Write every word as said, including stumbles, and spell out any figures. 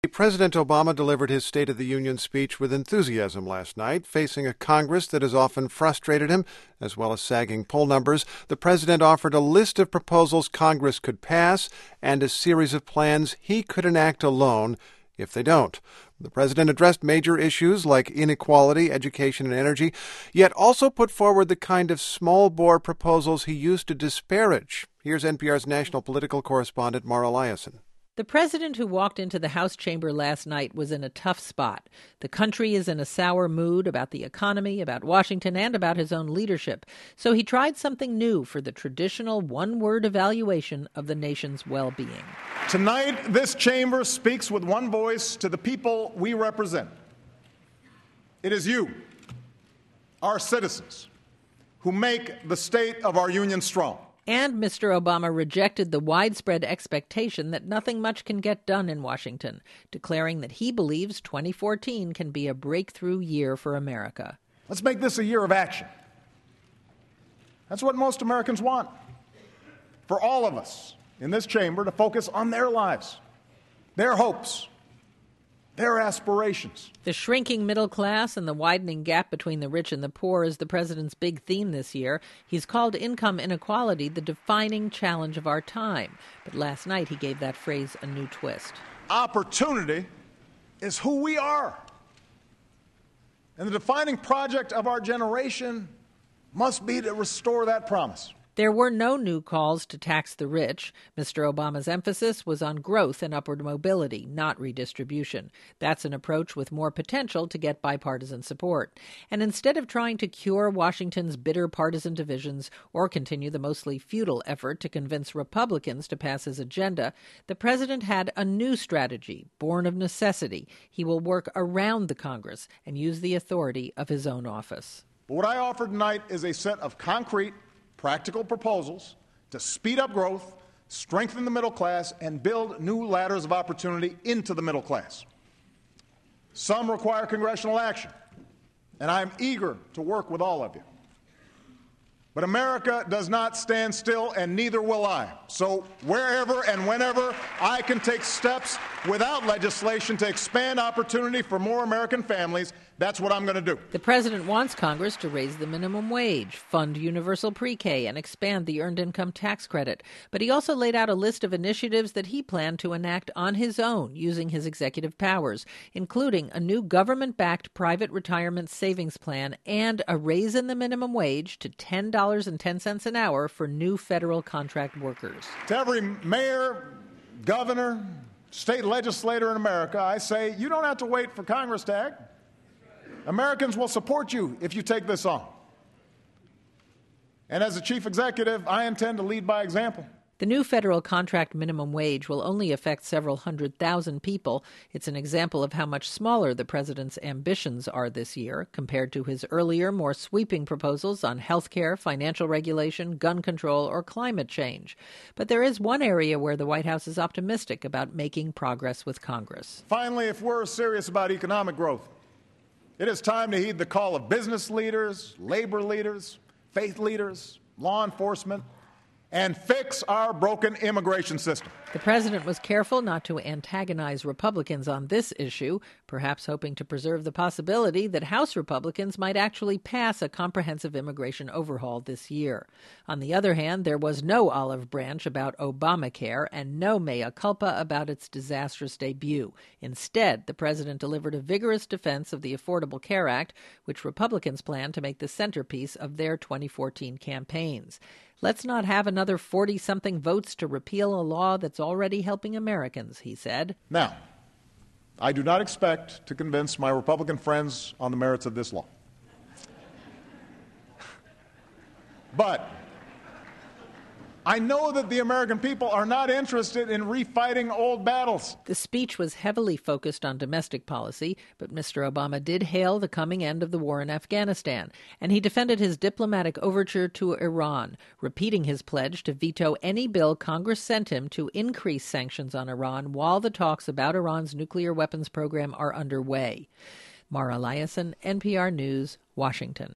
President Obama delivered his State of the Union speech with enthusiasm last night. Facing a Congress that has often frustrated him, as well as sagging poll numbers, the president offered a list of proposals Congress could pass and a series of plans he could enact alone if they don't. The president addressed major issues like inequality, education, and energy, yet also put forward the kind of small-bore proposals he used to disparage. Here's N P R's national political correspondent, Mara Liasson. The president who walked into the House chamber last night was in a tough spot. The country is in a sour mood about the economy, about Washington, and about his own leadership. So he tried something new for the traditional one-word evaluation of the nation's well-being. Tonight, this chamber speaks with one voice to the people we represent. It is you, our citizens, who make the state of our union strong. And Mister Obama rejected the widespread expectation that nothing much can get done in Washington, declaring that he believes twenty fourteen can be a breakthrough year for America. Let's make this a year of action. That's what most Americans want. For all of us in this chamber to focus on their lives, their hopes, their aspirations. The shrinking middle class and the widening gap between the rich and the poor is the president's big theme this year. He's called income inequality the defining challenge of our time. But last night he gave that phrase a new twist. Opportunity is who we are. And the defining project of our generation must be to restore that promise. There were no new calls to tax the rich. Mister Obama's emphasis was on growth and upward mobility, not redistribution. That's an approach with more potential to get bipartisan support. And instead of trying to cure Washington's bitter partisan divisions or continue the mostly futile effort to convince Republicans to pass his agenda, the president had a new strategy, born of necessity. He will work around the Congress and use the authority of his own office. But what I offer tonight is a set of concrete, practical proposals to speed up growth, strengthen the middle class, and build new ladders of opportunity into the middle class. Some require congressional action, and I'm eager to work with all of you. But America does not stand still, and neither will I. So wherever and whenever I can take steps without legislation to expand opportunity for more American families, that's what I'm going to do. The president wants Congress to raise the minimum wage, fund universal pre-K, and expand the earned income tax credit. But he also laid out a list of initiatives that he planned to enact on his own using his executive powers, including a new government-backed private retirement savings plan and a raise in the minimum wage to ten dollars and ten cents an hour for new federal contract workers. To every mayor, governor, state legislator in America, I say, you don't have to wait for Congress to act. Americans will support you if you take this on. And as a chief executive, I intend to lead by example. The new federal contract minimum wage will only affect several hundred thousand people. It's an example of how much smaller the president's ambitions are this year compared to his earlier, more sweeping proposals on health care, financial regulation, gun control, or climate change. But there is one area where the White House is optimistic about making progress with Congress. Finally, if we're serious about economic growth, it is time to heed the call of business leaders, labor leaders, faith leaders, law enforcement, and fix our broken immigration system. The president was careful not to antagonize Republicans on this issue, perhaps hoping to preserve the possibility that House Republicans might actually pass a comprehensive immigration overhaul this year. On the other hand, there was no olive branch about Obamacare and no mea culpa about its disastrous debut. Instead, the president delivered a vigorous defense of the Affordable Care Act, which Republicans plan to make the centerpiece of their twenty fourteen campaigns. Let's not have another forty-something votes to repeal a law that's already helping Americans, he said. Now, I do not expect to convince my Republican friends on the merits of this law. But I know that the American people are not interested in refighting old battles. The speech was heavily focused on domestic policy, but Mister Obama did hail the coming end of the war in Afghanistan, and he defended his diplomatic overture to Iran, repeating his pledge to veto any bill Congress sent him to increase sanctions on Iran while the talks about Iran's nuclear weapons program are underway. Mara Liasson, N P R News, Washington.